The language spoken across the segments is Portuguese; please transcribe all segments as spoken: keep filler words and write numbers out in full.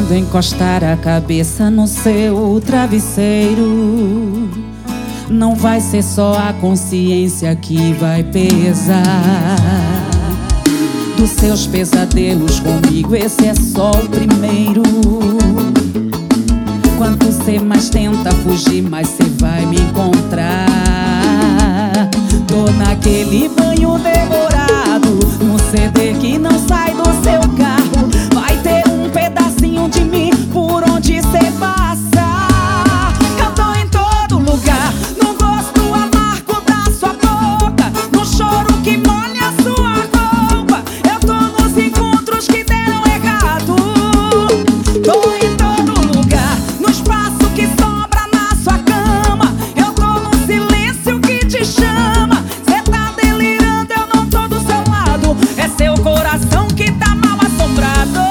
Quando encostar a cabeça no seu travesseiro, não vai ser só a consciência que vai pesar. Dos seus pesadelos comigo, esse é só o primeiro. Quanto cê mais tenta fugir, mais cê vai me encontrar. Tô naquele banho demorado, no C D que não sai do seu carro. Vai ter um pedacinho de mim por onde cê passa. Eu tô em todo lugar, no gosto amargo da sua boca, no choro que molha a sua roupa. Eu tô nos encontros que deram errado. Tô em todo lugar, no espaço que sobra na sua cama. Eu tô no silêncio que te chama. Cê tá delirando, eu não tô do seu lado. É seu coração que tá mal assombrado.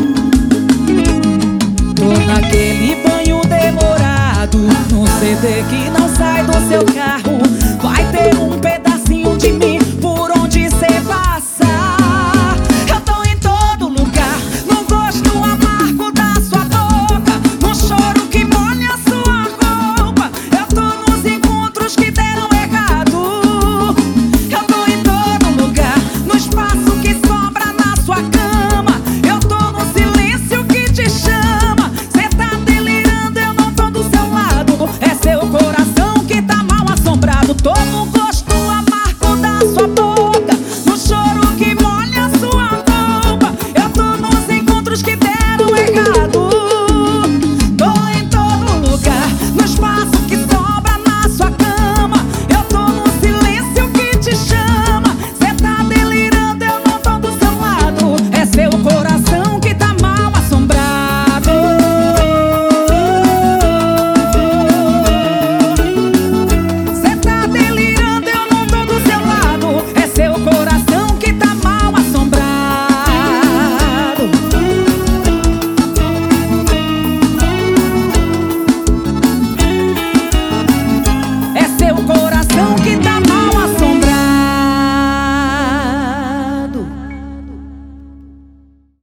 Naquele banho demorado, no C D que